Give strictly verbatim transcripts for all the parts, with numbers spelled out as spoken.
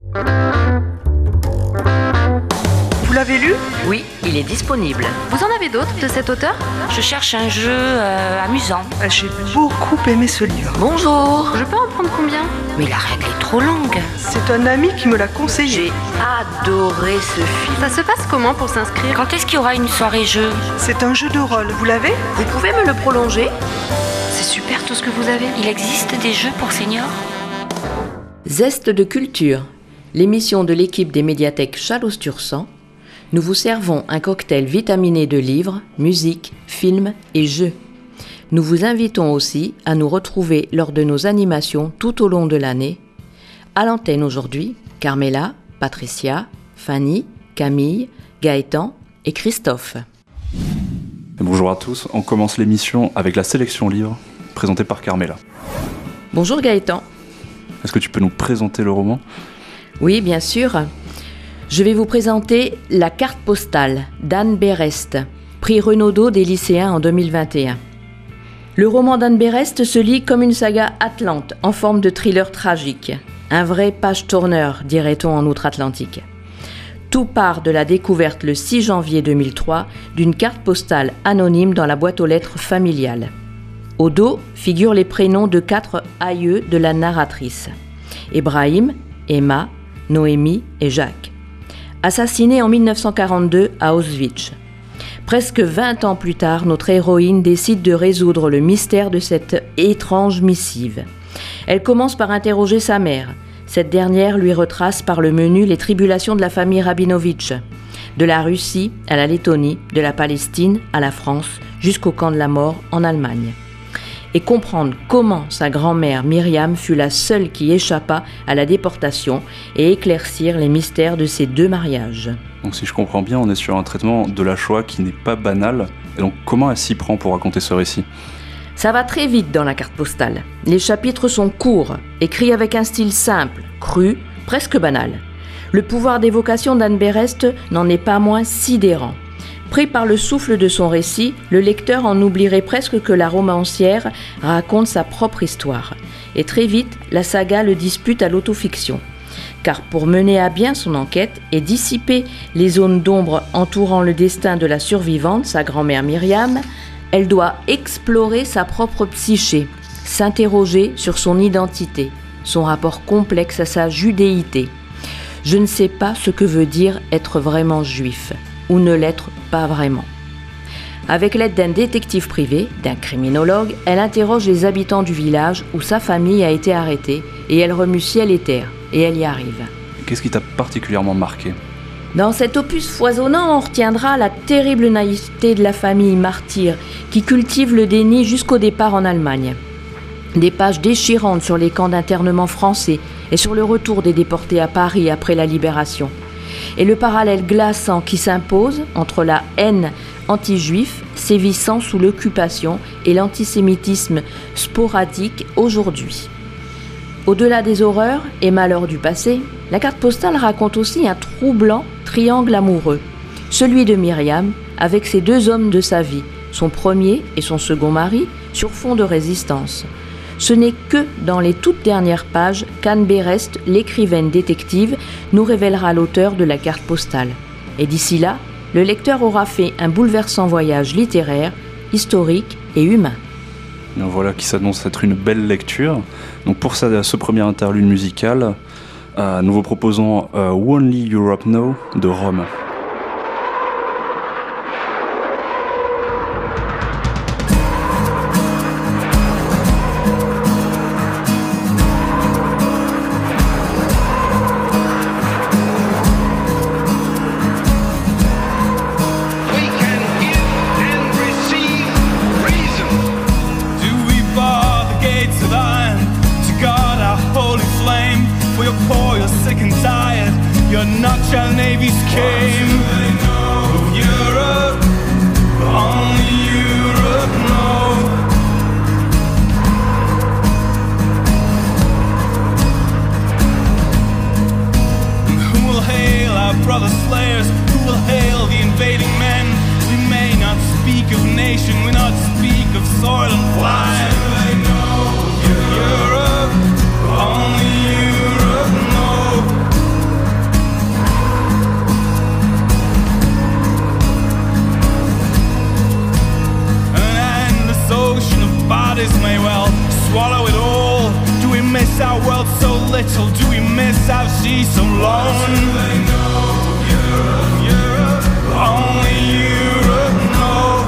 Vous l'avez lu ? Oui, il est disponible. Vous en avez d'autres de cet auteur ? Je cherche un jeu euh, amusant. J'ai beaucoup aimé ce livre. Bonjour. Je peux en prendre combien ? Mais la règle est trop longue. C'est un ami qui me l'a conseillé. J'ai adoré ce film. Ça se passe comment pour s'inscrire ? Quand est-ce qu'il y aura une soirée jeu ? C'est un jeu de rôle, vous l'avez ? Vous pouvez me le prolonger ? C'est super tout ce que vous avez. Il existe des jeux pour seniors ? Zeste de culture, l'émission de l'équipe des médiathèques Chalon-sur-Sang. Nous vous servons un cocktail vitaminé de livres, musique, films et jeux. Nous vous invitons aussi à nous retrouver lors de nos animations tout au long de l'année. À l'antenne aujourd'hui, Carmela, Patricia, Fanny, Camille, Gaëtan et Christophe. Bonjour à tous, on commence l'émission avec la sélection livre présentée par Carmela. Bonjour Gaëtan. Est-ce que tu peux nous présenter le roman ? Oui, bien sûr. Je vais vous présenter La carte postale d'Anne Berest, prix Renaudot des lycéens en deux mille vingt et un. Le roman d'Anne Berest se lit comme une saga atlante en forme de thriller tragique. Un vrai page-tourneur, dirait-on en Outre-Atlantique. Tout part de la découverte le six janvier deux mille trois d'une carte postale anonyme dans la boîte aux lettres familiale. Au dos figurent les prénoms de quatre aïeux de la narratrice. Ibrahim, Emma, Noémie et Jacques. Assassinés en mille neuf cent quarante-deux à Auschwitz. Presque vingt ans plus tard, notre héroïne décide de résoudre le mystère de cette étrange missive. Elle commence par interroger sa mère. Cette dernière lui retrace par le menu les tribulations de la famille Rabinovitch, de la Russie à la Lettonie, de la Palestine à la France, jusqu'au camp de la mort en Allemagne. Et comprendre comment sa grand-mère Myriam fut la seule qui échappa à la déportation et éclaircir les mystères de ces deux mariages. Donc si je comprends bien, on est sur un traitement de la Shoah qui n'est pas banal. Et donc comment elle s'y prend pour raconter ce récit ? Ça va très vite dans la carte postale. Les chapitres sont courts, écrits avec un style simple, cru, presque banal. Le pouvoir d'évocation d'Anne Berest n'en est pas moins sidérant. Pris par le souffle de son récit, le lecteur en oublierait presque que la romancière raconte sa propre histoire. Et très vite, la saga le dispute à l'autofiction. Car pour mener à bien son enquête et dissiper les zones d'ombre entourant le destin de la survivante, sa grand-mère Myriam, elle doit explorer sa propre psyché, s'interroger sur son identité, son rapport complexe à sa judéité. Je ne sais pas ce que veut dire être vraiment juif, ou ne l'être pas vraiment. Avec l'aide d'un détective privé, d'un criminologue, elle interroge les habitants du village où sa famille a été arrêtée et elle remue ciel et terre, et elle y arrive. Qu'est-ce qui t'a particulièrement marqué ? Dans cet opus foisonnant, on retiendra la terrible naïveté de la famille martyre qui cultive le déni jusqu'au départ en Allemagne. Des pages déchirantes sur les camps d'internement français et sur le retour des déportés à Paris après la libération. Et le parallèle glaçant qui s'impose entre la haine anti-juif sévissant sous l'occupation et l'antisémitisme sporadique aujourd'hui. Au-delà des horreurs et malheurs du passé, la carte postale raconte aussi un troublant triangle amoureux, celui de Myriam avec ses deux hommes de sa vie, son premier et son second mari, sur fond de résistance. Ce n'est que dans les toutes dernières pages qu'Anne Berest, l'écrivaine détective, nous révélera l'auteur de la carte postale. Et d'ici là, le lecteur aura fait un bouleversant voyage littéraire, historique et humain. Et voilà qui s'annonce être une belle lecture. Donc pour ça, ce premier interlude musical, euh, nous vous proposons euh, Only Europe Know de Rome. lives she's so alone. Europe, only Europe knows.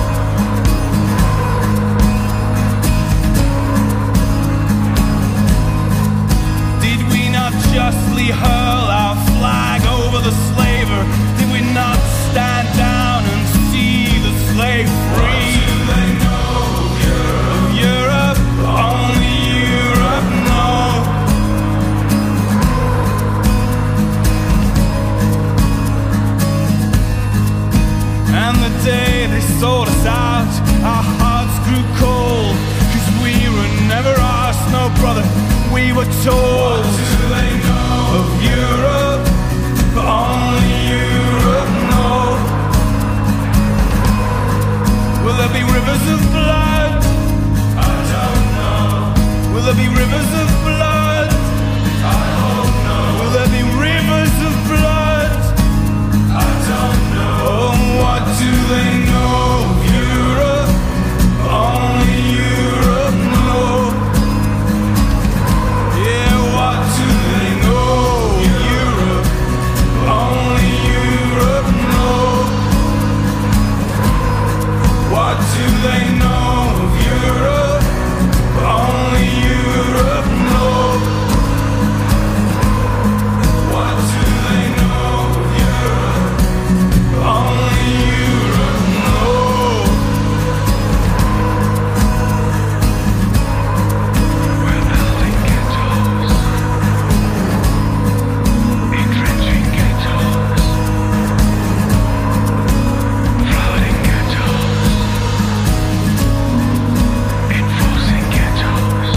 Did we not justly hurl our flag over the slaver? Did we not stand down and see the slave free? Europe, only Europe knows. And the day they sold us out, our hearts grew cold, 'cause we were never asked, no brother, we were told. What do they know of Europe? Only Europe knows. Will there be rivers of blood? I don't know. Will there be rivers of blood? I hope no. Will there be rivers of blood? I don't know. Oh, what do they know of Europe? Only Europe knows. Yeah, what do they know of Europe? Only Europe knows. What do they know of Europe? Only Europe knows. What do they know of Europe? Only Europe knows. We're building ghettos, entrenching ghettos, flooding ghettos, enforcing ghettos.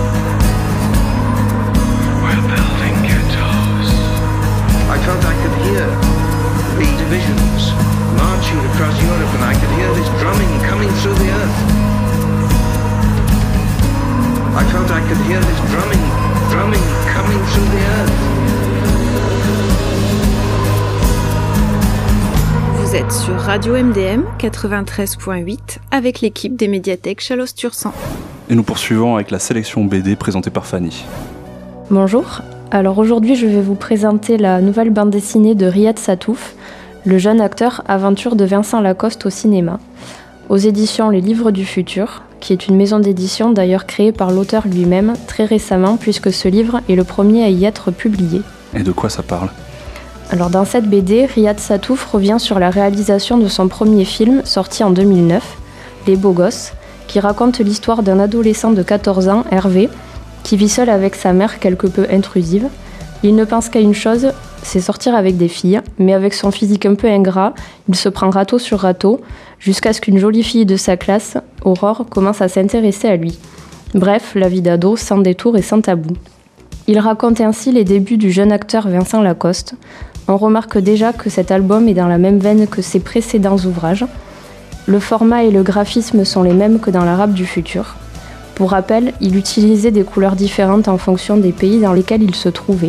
We're building ghettos. I felt I could hear the divisions marching across Europe, and I could hear this drumming coming through the earth. I felt I could hear this drumming, drumming coming through the earth. Vous êtes sur Radio M D M quatre-vingt-treize point huit avec l'équipe des médiathèques Chalosse-Tursan. Et nous poursuivons avec la sélection B D présentée par Fanny. Bonjour, alors aujourd'hui je vais vous présenter la nouvelle bande dessinée de Riyad Sattouf, le jeune acteur aventure de Vincent Lacoste au cinéma, aux éditions Les Livres du Futur, qui est une maison d'édition d'ailleurs créée par l'auteur lui-même très récemment puisque ce livre est le premier à y être publié. Et de quoi ça parle ? Alors dans cette B D, Riyad Sattouf revient sur la réalisation de son premier film sorti en deux mille neuf, Les Beaux Gosses, qui raconte l'histoire d'un adolescent de quatorze ans, Hervé, qui vit seul avec sa mère quelque peu intrusive. Il ne pense qu'à une chose, c'est sortir avec des filles, mais avec son physique un peu ingrat, il se prend râteau sur râteau, jusqu'à ce qu'une jolie fille de sa classe, Aurore, commence à s'intéresser à lui. Bref, la vie d'ado sans détour et sans tabou. Il raconte ainsi les débuts du jeune acteur Vincent Lacoste. On remarque déjà que cet album est dans la même veine que ses précédents ouvrages. Le format et le graphisme sont les mêmes que dans l'Arabe du futur. Pour rappel, il utilisait des couleurs différentes en fonction des pays dans lesquels il se trouvait.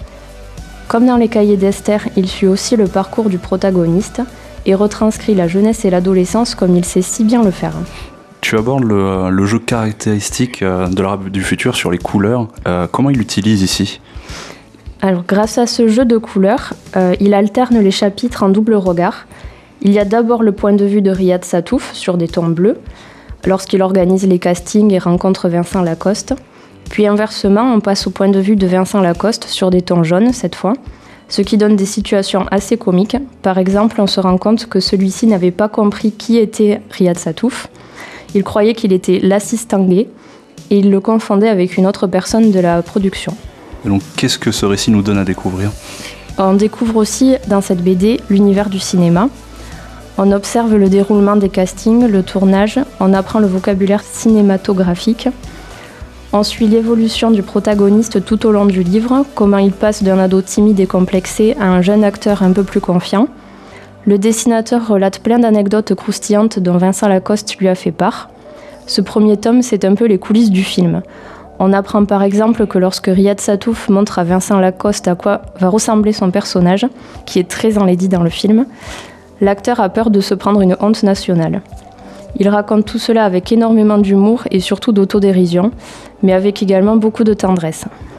Comme dans les cahiers d'Esther, il suit aussi le parcours du protagoniste et retranscrit la jeunesse et l'adolescence comme il sait si bien le faire. Tu abordes le, le jeu caractéristique de l'Arabe du futur sur les couleurs. Euh, comment il l'utilise ici ? Alors, grâce à ce jeu de couleurs, euh, il alterne les chapitres en double regard. Il y a d'abord le point de vue de Riyad Sattouf sur des tons bleus, lorsqu'il organise les castings et rencontre Vincent Lacoste. Puis inversement, on passe au point de vue de Vincent Lacoste sur des tons jaunes cette fois, ce qui donne des situations assez comiques. Par exemple, on se rend compte que celui-ci n'avait pas compris qui était Riyad Sattouf. Il croyait qu'il était l'assistant gay et il le confondait avec une autre personne de la production. Et donc, qu'est-ce que ce récit nous donne à découvrir ? On découvre aussi dans cette B D l'univers du cinéma. On observe le déroulement des castings, le tournage, on apprend le vocabulaire cinématographique. On suit l'évolution du protagoniste tout au long du livre, comment il passe d'un ado timide et complexé à un jeune acteur un peu plus confiant. Le dessinateur relate plein d'anecdotes croustillantes dont Vincent Lacoste lui a fait part. Ce premier tome, c'est un peu les coulisses du film. On apprend par exemple que lorsque Riyad Sattouf montre à Vincent Lacoste à quoi va ressembler son personnage, qui est très enlaidi dans le film, l'acteur a peur de se prendre une honte nationale. Il raconte tout cela avec énormément d'humour et surtout d'autodérision, mais avec également beaucoup de tendresse.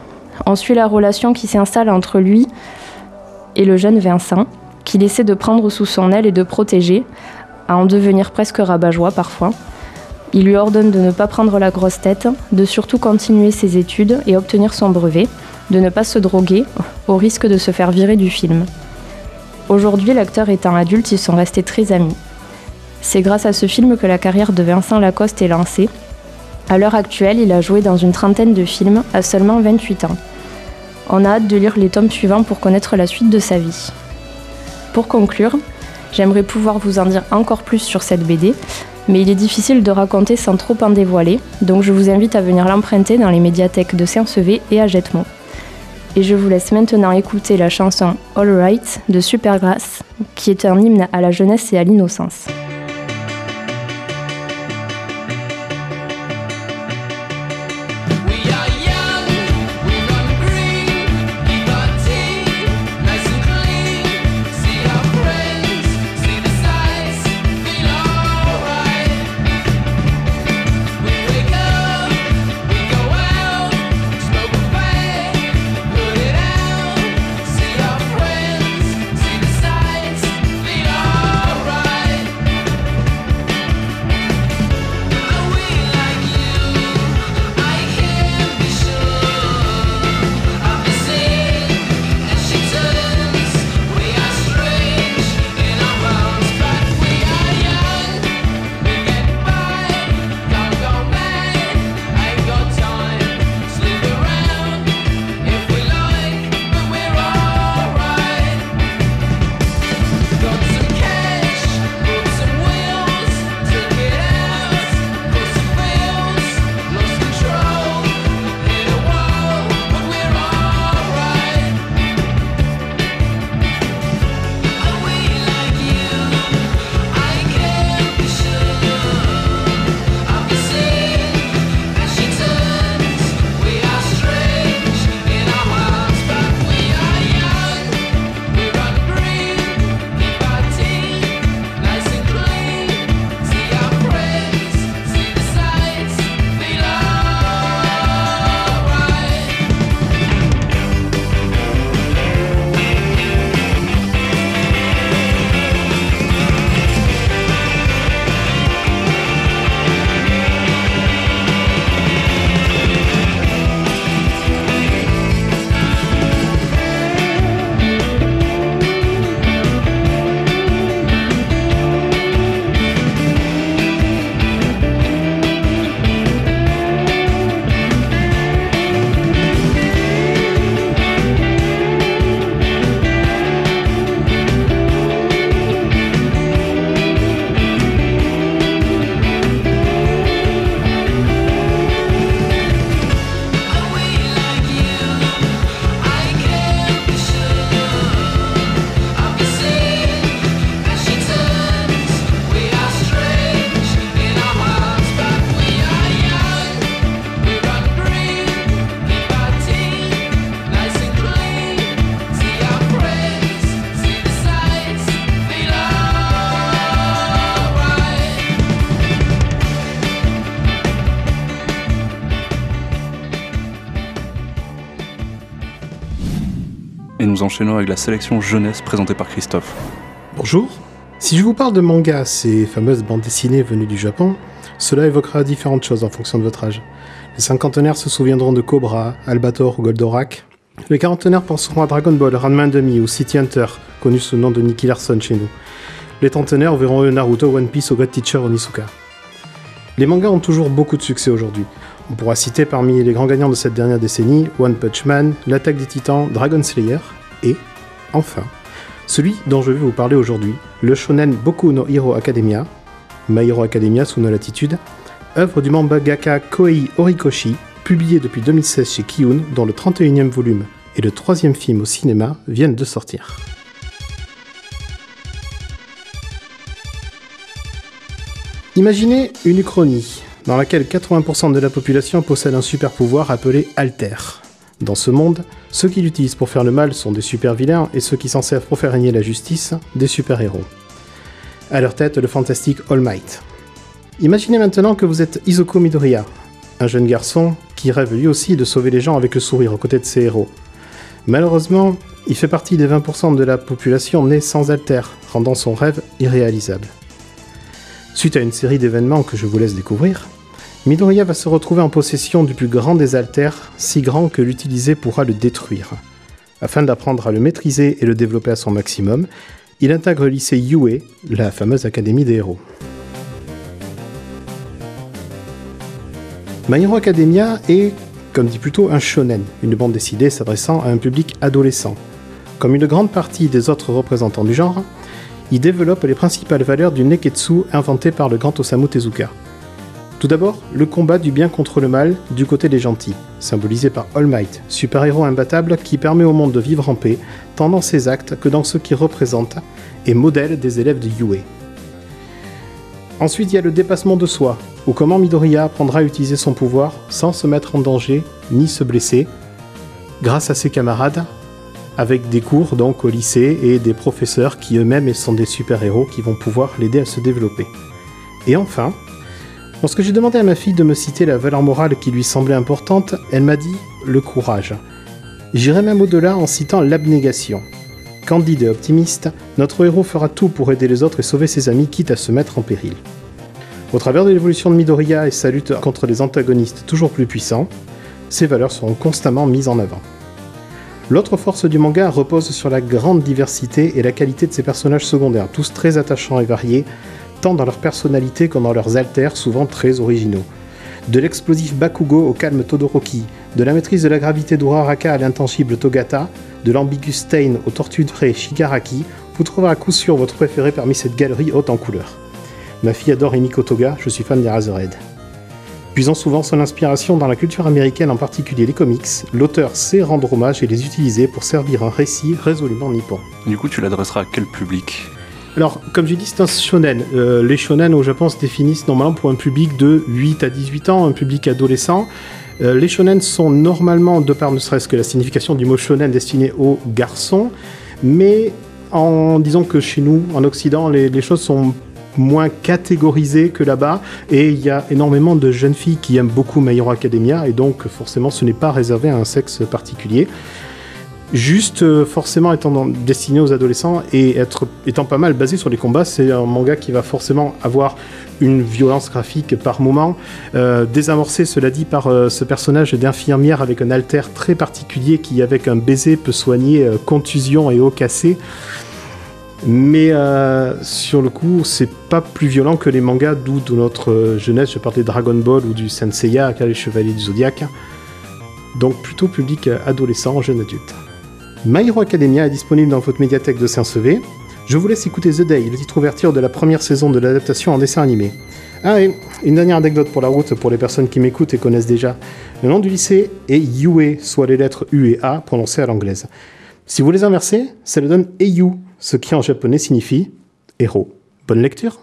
On suit la relation qui s'installe entre lui et le jeune Vincent, qu'il essaie de prendre sous son aile et de protéger, à en devenir presque rabat-joie parfois. Il lui ordonne de ne pas prendre la grosse tête, de surtout continuer ses études et obtenir son brevet, de ne pas se droguer, au risque de se faire virer du film. Aujourd'hui, l'acteur étant adulte, ils sont restés très amis. C'est grâce à ce film que la carrière de Vincent Lacoste est lancée. À l'heure actuelle, il a joué dans une trentaine de films à seulement vingt-huit ans. On a hâte de lire les tomes suivants pour connaître la suite de sa vie. Pour conclure, j'aimerais pouvoir vous en dire encore plus sur cette B D, mais il est difficile de raconter sans trop en dévoiler, donc je vous invite à venir l'emprunter dans les médiathèques de Saint-Sevé et à Jetmont. Et je vous laisse maintenant écouter la chanson All Right de Supergrass, qui est un hymne à la jeunesse et à l'innocence. Et nous enchaînons avec la sélection jeunesse présentée par Christophe. Bonjour. Si je vous parle de manga, ces fameuses bandes dessinées venues du Japon, cela évoquera différentes choses en fonction de votre âge. Les cinquantenaires se souviendront de Cobra, Albator ou Goldorak. Les quarantenaires penseront à Dragon Ball, Ranma and Demi ou City Hunter, connu sous le nom de Nicky Larson chez nous. Les trentenaires verront eux Naruto, One Piece ou God Teacher Onizuka. Les mangas ont toujours beaucoup de succès aujourd'hui. On pourra citer parmi les grands gagnants de cette dernière décennie One Punch Man, L'Attaque des Titans, Dragon Slayer et, enfin, celui dont je vais vous parler aujourd'hui, le shonen Boku no Hero Academia, My Hero Academia sous nos latitudes, œuvre du mangaka Kohei Horikoshi, publié depuis deux mille seize chez Kiun, dont le trente et unième volume et le troisième film au cinéma viennent de sortir. Imaginez une uchronie, dans laquelle quatre-vingts pour cent de la population possède un super pouvoir appelé Alter. Dans ce monde, ceux qui l'utilisent pour faire le mal sont des super vilains et ceux qui s'en servent pour faire régner la justice, des super héros. À leur tête, le fantastique All Might. Imaginez maintenant que vous êtes Izuku Midoriya, un jeune garçon qui rêve lui aussi de sauver les gens avec le sourire aux côtés de ses héros. Malheureusement, il fait partie des vingt pour cent de la population née sans alter, rendant son rêve irréalisable. Suite à une série d'événements que je vous laisse découvrir, Midoriya va se retrouver en possession du plus grand des alters, si grand que l'utiliser pourra le détruire. Afin d'apprendre à le maîtriser et le développer à son maximum, il intègre le lycée Yue, la fameuse académie des héros. My Hero Academia est, comme dit plutôt, un shonen, une bande dessinée s'adressant à un public adolescent. Comme une grande partie des autres représentants du genre, il développe les principales valeurs du Neketsu inventé par le grand Osamu Tezuka. Tout d'abord, le combat du bien contre le mal du côté des gentils, symbolisé par All Might, super-héros imbattable qui permet au monde de vivre en paix, tant dans ses actes que dans ceux qu'il représente, et modèle des élèves de Yue. Ensuite, il y a le dépassement de soi, ou comment Midoriya apprendra à utiliser son pouvoir sans se mettre en danger ni se blesser, grâce à ses camarades, avec des cours donc au lycée et des professeurs qui eux-mêmes sont des super-héros qui vont pouvoir l'aider à se développer. Et enfin, lorsque j'ai demandé à ma fille de me citer la valeur morale qui lui semblait importante, elle m'a dit le courage. J'irai même au-delà en citant l'abnégation. Candide et optimiste, notre héros fera tout pour aider les autres et sauver ses amis, quitte à se mettre en péril. Au travers de l'évolution de Midoriya et sa lutte contre les antagonistes toujours plus puissants, ces valeurs seront constamment mises en avant. L'autre force du manga repose sur la grande diversité et la qualité de ses personnages secondaires, tous très attachants et variés, tant dans leur personnalité que dans leurs alters, souvent très originaux. De l'explosif Bakugo au calme Todoroki, de la maîtrise de la gravité d'Uraraka à l'intangible Togata, de l'ambigu Stein au torturé Shigaraki, vous trouverez à coup sûr votre préféré parmi cette galerie haute en couleurs. Ma fille adore Emiko Toga, je suis fan des Razorhead. Puisant souvent son inspiration dans la culture américaine, en particulier les comics, l'auteur sait rendre hommage et les utiliser pour servir un récit résolument nippon. Du coup, tu l'adresseras à quel public ? Alors, comme j'ai dit, c'est un shonen. Euh, les shonen au Japon se définissent normalement pour un public de huit à dix-huit ans, un public adolescent. Euh, les shonen sont normalement, de par ne serait-ce que la signification du mot shonen, destinés aux garçons, mais en disant que chez nous, en Occident, les, les choses sont moins catégorisées que là-bas, et il y a énormément de jeunes filles qui aiment beaucoup My Hero Academia, et donc forcément ce n'est pas réservé à un sexe particulier. Juste, euh, forcément étant dans, destiné aux adolescents et être, étant pas mal basé sur les combats, c'est un manga qui va forcément avoir une violence graphique par moment, euh, désamorcé, cela dit, par euh, ce personnage d'infirmière avec un alter très particulier qui, avec un baiser, peut soigner euh, contusion et os cassés. Mais euh, sur le coup, c'est pas plus violent que les mangas d'où de notre euh, jeunesse, je parlais de Dragon Ball ou du Saint Seiya, les Chevaliers du Zodiaque. Donc plutôt public adolescent, jeune adulte. My Hero Academia est disponible dans votre médiathèque de Saint-Sevé. Je vous laisse écouter The Day, le titre ouverture de la première saison de l'adaptation en dessin animé. Ah et une dernière anecdote pour la route, pour les personnes qui m'écoutent et connaissent déjà. Le nom du lycée est Yue, soit les lettres U et A prononcées à l'anglaise. Si vous les inversez, ça le donne Eiyu, ce qui en japonais signifie héros. Bonne lecture.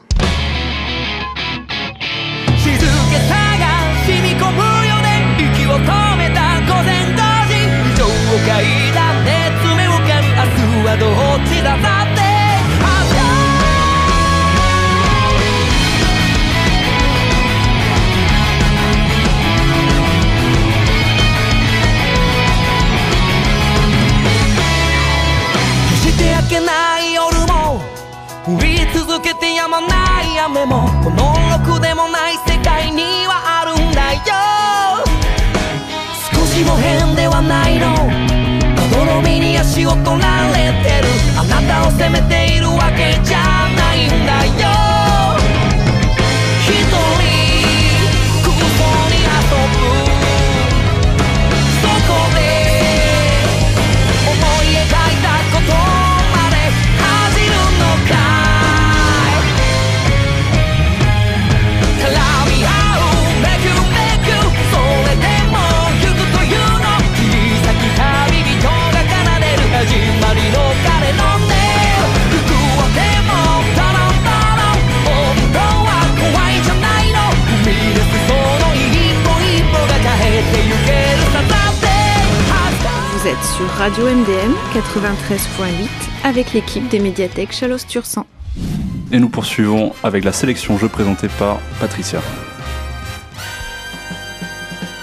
Vous êtes sur Radio M D M quatre-vingt-treize point huit avec l'équipe des médiathèques Chalos-Tursan. Et nous poursuivons avec la sélection jeux présentée par Patricia.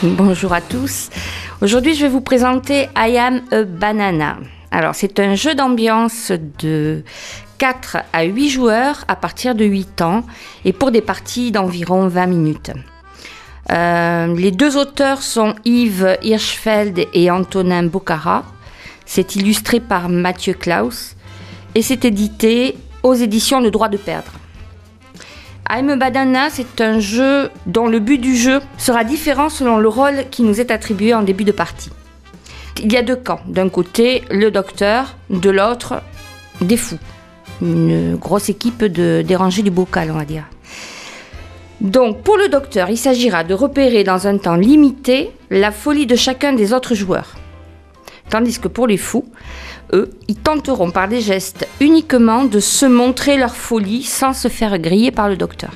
Bonjour à tous. Aujourd'hui, je vais vous présenter I Am a Banana. Alors, c'est un jeu d'ambiance de quatre à huit joueurs à partir de huit ans et pour des parties d'environ vingt minutes. Euh, les deux auteurs sont Yves Hirschfeld et Antonin Bocara. C'est illustré par Mathieu Klaus et c'est édité aux éditions Le Droit de Perdre. I'm a Banana, c'est un jeu dont le but du jeu sera différent selon le rôle qui nous est attribué en début de partie. Il y a deux camps. D'un côté, le docteur, de l'autre, des fous. Une grosse équipe de dérangés du bocal, on va dire. Donc, pour le docteur, il s'agira de repérer dans un temps limité la folie de chacun des autres joueurs. Tandis que pour les fous, eux, ils tenteront par des gestes uniquement de se montrer leur folie sans se faire griller par le docteur.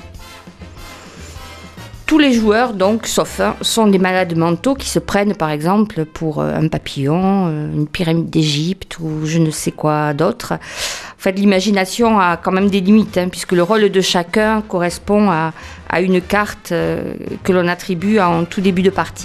Tous les joueurs, donc, sauf un, sont des malades mentaux qui se prennent par exemple pour un papillon, une pyramide d'Égypte ou je ne sais quoi d'autre. En fait, l'imagination a quand même des limites, hein, puisque le rôle de chacun correspond à, à une carte euh, que l'on attribue en tout début de partie.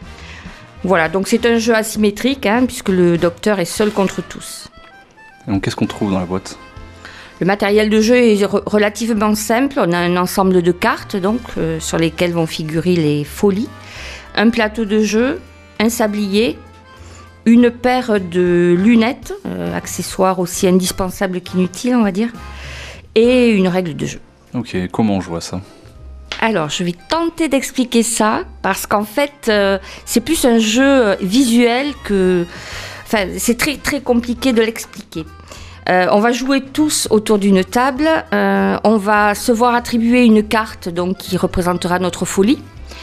Voilà, donc c'est un jeu asymétrique, hein, puisque le docteur est seul contre tous. Et donc qu'est-ce qu'on trouve dans la boîte ? Le matériel de jeu est re- relativement simple. On a un ensemble de cartes donc, euh, sur lesquelles vont figurer les folies, un plateau de jeu, un sablier, une paire de lunettes, euh, accessoire aussi indispensable qu'inutile, on va dire, et une règle de jeu. Ok, comment on joue à ça ? Alors, je vais tenter d'expliquer ça, parce qu'en fait, euh, c'est plus un jeu visuel que... Enfin, c'est très, très compliqué de l'expliquer. Euh, on va jouer tous autour d'une table, euh, on va se voir attribuer une carte donc, qui représentera notre folie.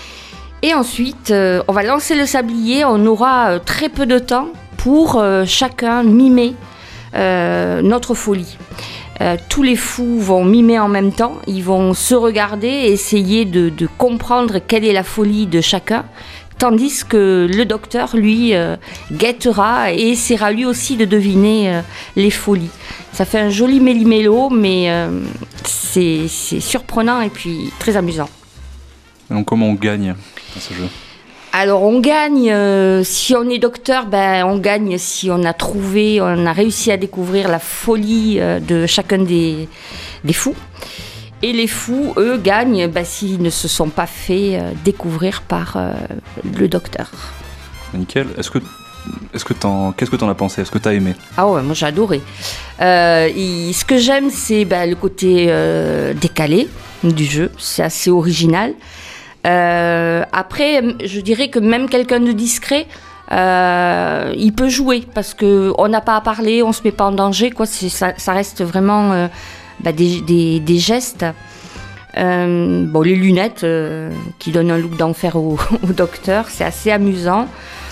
Et ensuite, euh, on va lancer le sablier, on aura euh, très peu de temps pour euh, chacun mimer euh, notre folie. Euh, tous les fous vont mimer en même temps, ils vont se regarder et essayer de, de comprendre quelle est la folie de chacun, tandis que le docteur, lui, euh, guettera et essaiera lui aussi de deviner euh, les folies. Ça fait un joli méli-mélo, mais euh, c'est, c'est surprenant et puis très amusant. Et donc comment on gagne dans ce jeu ? Alors on gagne, euh, si on est docteur, ben, on gagne si on a trouvé, on a réussi à découvrir la folie euh, de chacun des, des fous. Et les fous, eux, gagnent ben, s'ils ne se sont pas fait euh, découvrir par euh, le docteur. Nickel. Est-ce que, est-ce que t'en, qu'est-ce que t'en as pensé ? Est-ce que t'as aimé ? Ah ouais, moi j'ai adoré. Euh, et ce que j'aime, c'est ben, le côté euh, décalé du jeu. C'est assez original. Euh, après, je dirais que même quelqu'un de discret, euh, il peut jouer parce qu'on n'a pas à parler, on ne se met pas en danger, quoi. C'est, ça, ça reste vraiment euh, bah, des, des, des gestes. Euh, bon, les lunettes euh, qui donnent un look d'enfer au, au docteur, c'est assez amusant.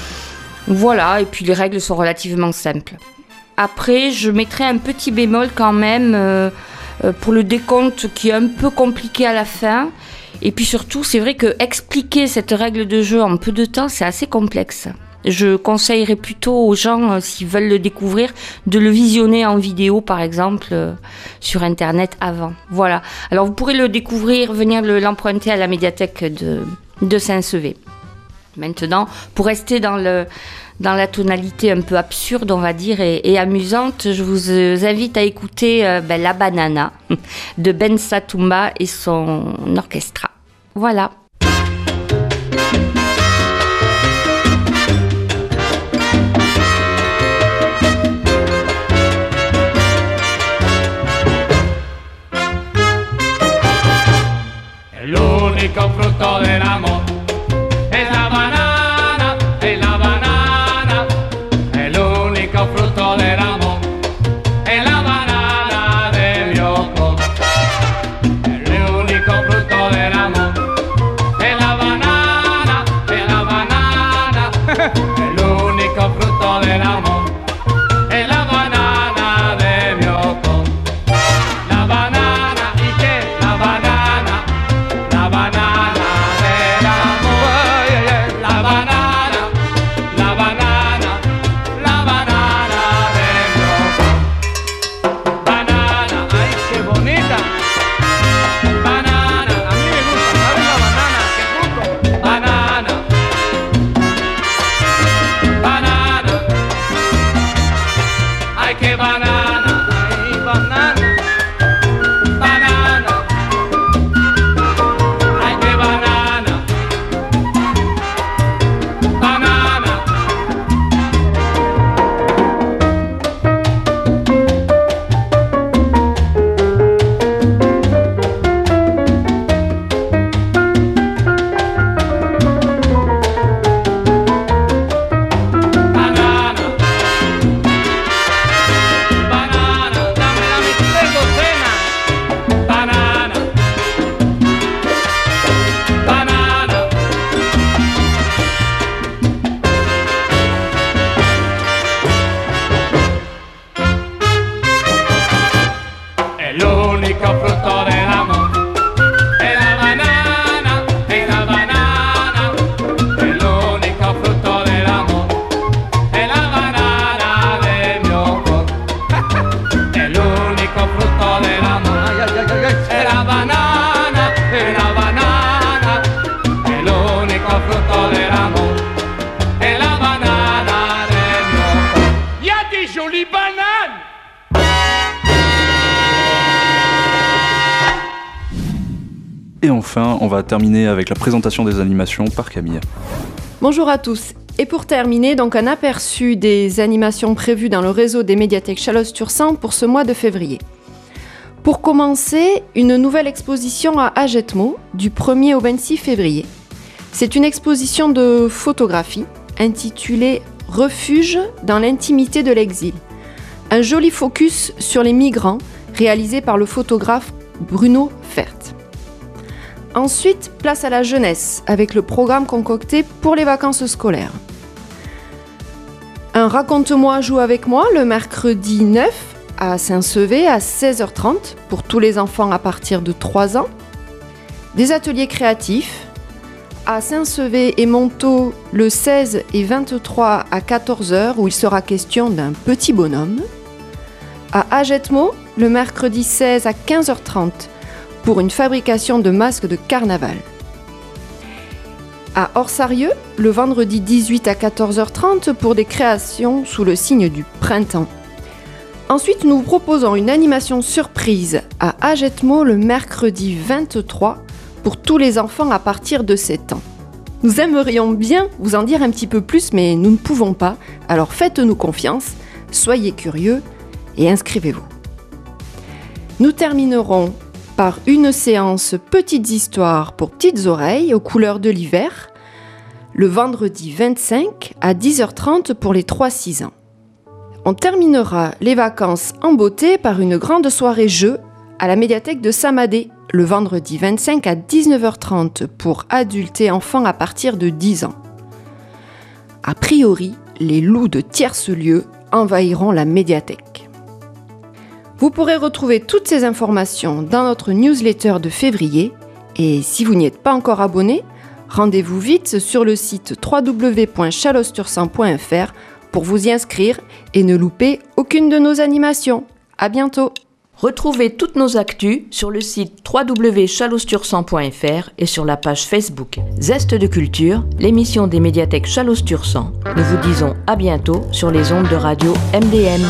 Voilà, et puis les règles sont relativement simples. Après, je mettrai un petit bémol quand même euh, pour le décompte qui est un peu compliqué à la fin. Et puis surtout, c'est vrai que expliquer cette règle de jeu en peu de temps, c'est assez complexe. Je conseillerais plutôt aux gens, euh, s'ils veulent le découvrir, de le visionner en vidéo, par exemple, euh, sur Internet avant. Voilà. Alors, vous pourrez le découvrir, venir le, l'emprunter à la médiathèque de, de Saint-Sevé. Maintenant, pour rester dans, le, dans la tonalité un peu absurde, on va dire, et, et amusante, je vous invite à écouter euh, ben, La Banana de Ben Satumba et son orchestra. Voilà. El único fruto del amor es la banana, es la banana. El único fruto del amor es la banana de Bioko. El único fruto del amor es la banana, es la banana. El único fruto del amor es la banana de Bioko. La banana, ¿y qué? La banana. La banana de Ay, qué banana, ay, banana, banana. Ay, qué banana, banana. El único fruto del amor es la banana, es la banana. El único fruto del amor es la banana de mi ojo. El único fruto del amor es la banana, es la banana. El único fruto del amor es la banana de mi ojo. Y a des jolies bananes. Et enfin, on va terminer avec la présentation des animations par Camille. Bonjour à tous. Et pour terminer, donc un aperçu des animations prévues dans le réseau des médiathèques Chalosse-Tursan pour ce mois de février. Pour commencer, une nouvelle exposition à Agetmo du premier au vingt-six février. C'est une exposition de photographie intitulée « Refuge dans l'intimité de l'exil ». Un joli focus sur les migrants réalisé par le photographe Bruno Fert. Ensuite, place à la jeunesse, avec le programme concocté pour les vacances scolaires. Un Raconte-moi, joue avec moi, le mercredi neuf à Saint-Sevé à seize heures trente, pour tous les enfants à partir de trois ans. Des ateliers créatifs, à Saint-Sevé et Montaut le seize et vingt-trois à quatorze heures, où il sera question d'un petit bonhomme. À Agetmo, le mercredi seize à quinze heures trente, pour une fabrication de masques de carnaval. À Orsarieux, le vendredi dix-huit à quatorze heures trente pour des créations sous le signe du printemps. Ensuite, nous vous proposons une animation surprise à Agetmo le mercredi vingt-trois pour tous les enfants à partir de sept ans. Nous aimerions bien vous en dire un petit peu plus, mais nous ne pouvons pas, alors faites-nous confiance, soyez curieux et inscrivez-vous. Nous terminerons par une séance Petites histoires pour petites oreilles aux couleurs de l'hiver, le vendredi vingt-cinq à dix heures trente pour les trois six ans. On terminera les vacances en beauté par une grande soirée jeu à la médiathèque de Samadé, le vendredi vingt-cinq à dix-neuf heures trente pour adultes et enfants à partir de dix ans. A priori, les loups de tierce-lieu envahiront la médiathèque. Vous pourrez retrouver toutes ces informations dans notre newsletter de février et si vous n'y êtes pas encore abonné, rendez-vous vite sur le site w w w point chalosse tursan point f r pour vous y inscrire et ne louper aucune de nos animations. À bientôt. Retrouvez toutes nos actus sur le site w w w point chalosse tursan point f r et sur la page Facebook Zeste de Culture, l'émission des médiathèques Chalosse-Tursan. Nous vous disons à bientôt sur les ondes de radio M D M.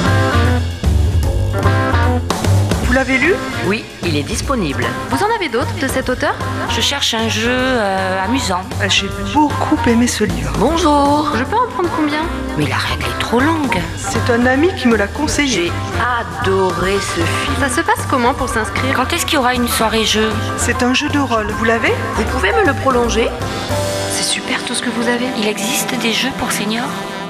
Vous l'avez lu ? Oui, il est disponible. Vous en avez d'autres de cet auteur? Je cherche un jeu euh, amusant. J'ai beaucoup aimé ce livre. Bonjour. Je peux en prendre combien? Mais la règle est trop longue. C'est un ami qui me l'a conseillé. J'ai adoré ce film. Ça se passe comment pour s'inscrire? Quand est-ce qu'il y aura une soirée jeu? C'est un jeu de rôle, vous l'avez? Vous pouvez me le prolonger? C'est super tout ce que vous avez. Il existe des jeux pour seniors?